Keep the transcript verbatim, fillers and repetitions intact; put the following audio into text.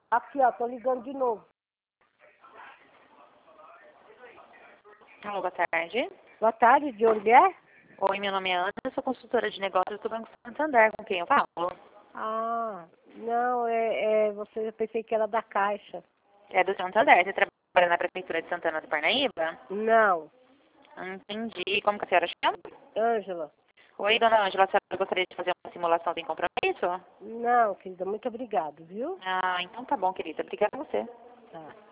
Aqui, ó, tô ligando de novo. Alô, boa tarde. Boa tarde, de onde é? Oi, meu nome é Ana, eu sou consultora de negócios do Banco Santander, com quem eu falo? Ah, não, é, é você, eu pensei que era da Caixa. É do Santander, você trabalha na Prefeitura de Santana do Parnaíba? Não, Entendi. Como que a senhora chama? Ângela. Oi, dona Ângela, a senhora gostaria de fazer uma simulação sem compromisso? Não, querida, muito obrigado, viu? Ah, então tá bom, querida. Obrigada a você. Tá.